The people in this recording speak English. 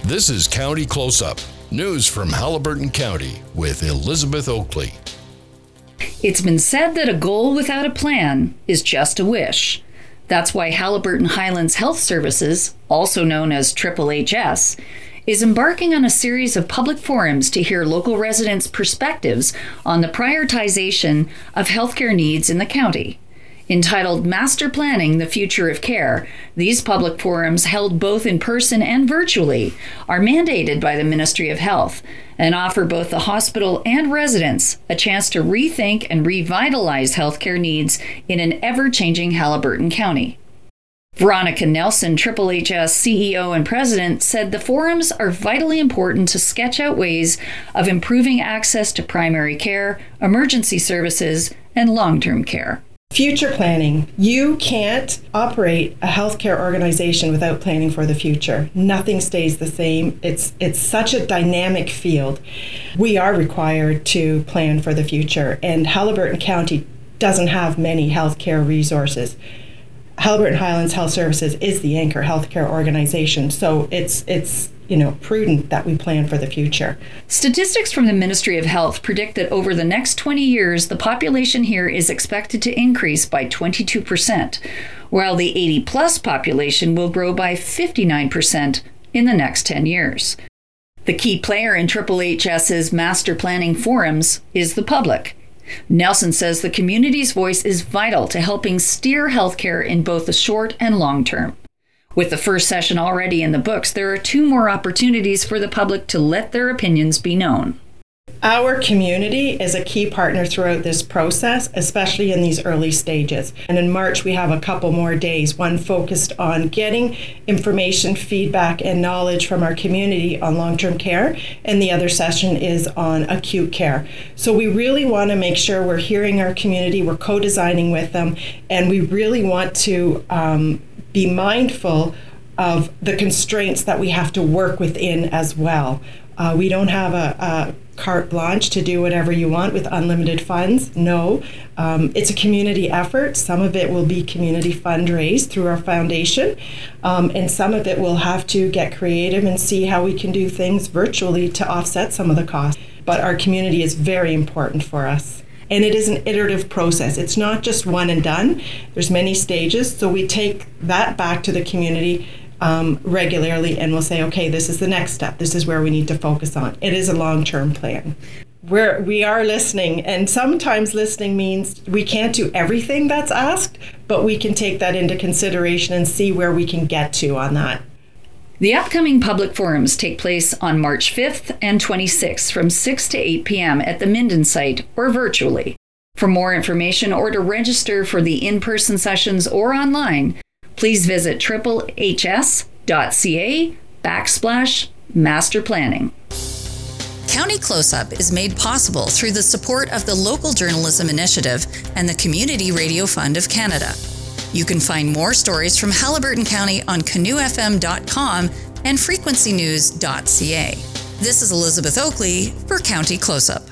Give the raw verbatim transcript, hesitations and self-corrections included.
This is County Close-Up, news from Haliburton County with Elizabeth Oakley. It's been said that a goal without a plan is just a wish. That's why Haliburton Highlands Health Services, also known as Triple H S, is embarking on a series of public forums to hear local residents' perspectives on the prioritization of healthcare needs in the county. Entitled Master Planning the Future of Care, these public forums, held both in person and virtually, are mandated by the Ministry of Health and offer both the hospital and residents a chance to rethink and revitalize healthcare needs in an ever-changing Haliburton County. Veronica Nelson, Triple H S C E O and President, said the forums are vitally important to sketch out ways of improving access to primary care, emergency services, and long-term care. Future planning. You can't operate a healthcare organization without planning for the future. Nothing stays the same. It's it's such a dynamic field. We are required to plan for the future, and Haliburton County doesn't have many healthcare resources. Haliburton Highlands Health Services is the anchor healthcare organization, so it's it's you know prudent that we plan for the future. Statistics from the Ministry of Health predict that over the next twenty years, the population here is expected to increase by twenty-two percent, while the eighty plus population will grow by fifty-nine percent in the next ten years. The key player in Triple H S's master planning forums is the public. Nelson says the community's voice is vital to helping steer healthcare in both the short and long term. With the first session already in the books, there are two more opportunities for the public to let their opinions be known. Our community is a key partner throughout this process, especially in these early stages. And in March, we have a couple more days, one focused on getting information, feedback, and knowledge from our community on long-term care, and the other session is on acute care. So we really want to make sure we're hearing our community, we're co-designing with them, and we really want to um, be mindful of the constraints that we have to work within as well. Uh, we don't have a, a carte blanche to do whatever you want with unlimited funds. No, um, it's a community effort. Some of it will be community fundraised through our foundation, um, and some of it will have to get creative and see how we can do things virtually to offset some of the costs. But our community is very important for us. And it is an iterative process. It's not just one and done. There's many stages. So we take that back to the community um, regularly and we'll say, okay, this is the next step. This is where we need to focus on. It is a long-term plan. We're, we are listening, and sometimes listening means we can't do everything that's asked, but we can take that into consideration and see where we can get to on that. The upcoming public forums take place on March fifth and twenty-sixth from six to eight p.m. at the Minden site or virtually. For more information or to register for the in-person sessions or online, please visit triple h s dot c a backslash master planning. County Close-Up is made possible through the support of the Local Journalism Initiative and the Community Radio Fund of Canada. You can find more stories from Haliburton County on canoe f m dot com and frequency news dot c a. This is Elizabeth Oakley for County Close-Up.